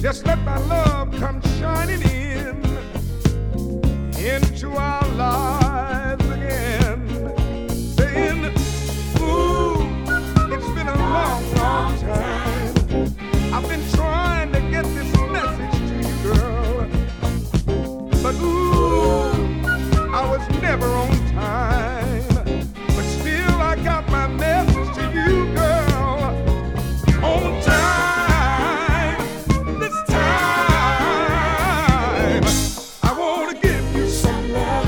Just let my love come shining in into our lives again, saying, ooh, it's been a long, long time. I've been trying to get this message to you, girl, but ooh, I was never on time. But still I got my message to you, girl, on time. This time I want to give you some love.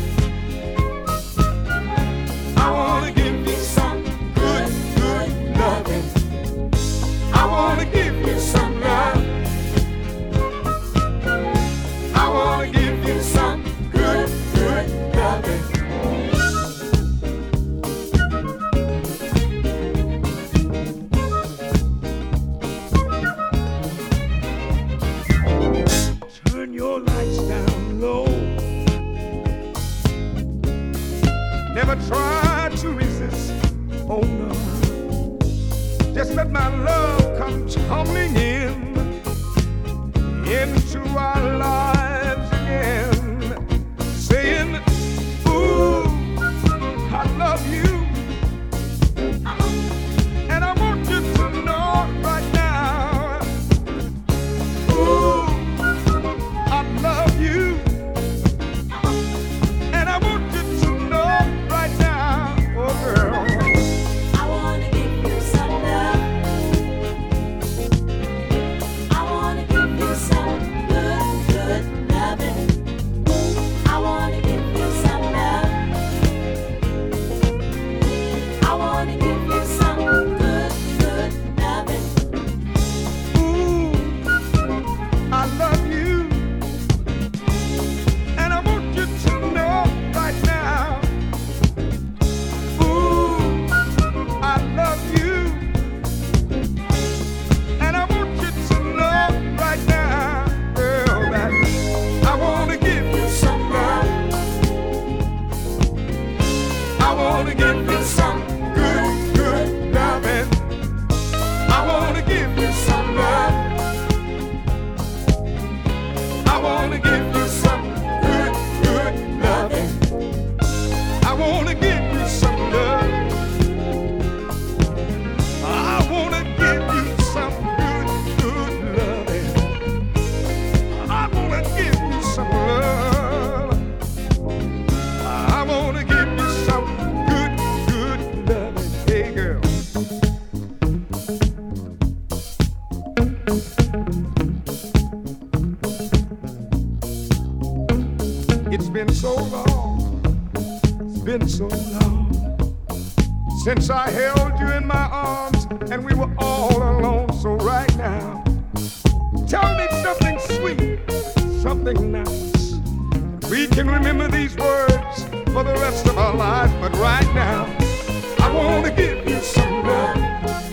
I want to give you some good, good loving. I want to give you some love. I want to give you some good, good loving. Turn your lights down low. Never try to resist. Oh no. Just let my love come tumbling in into our lives again, saying, ooh, I love you. And I want you to know right now, ooh, I love you. And I want you to know right now, oh girl, I wanna give you some love. I wanna give you some good, good loving. I wanna give you some love. I wanna give you some good, good loving. ooh, I love you. And I want you to know right now, ooh, I love you. And I want you to know right now, girl, that I want to give you some love. I want to give you some good, good loving. I want to give you some love. I want to give you some good, good loving. I want to give you some love. I want to give you some good, good loving. I want to give you some love. I want to give you some good, good loving. Hey, girl. It's been so long, it's been so long since I held you in my arms and we were all alone. So right now, tell me something sweet, something nice. We can remember these words for the rest of our lives, but right now, I want to give you some love.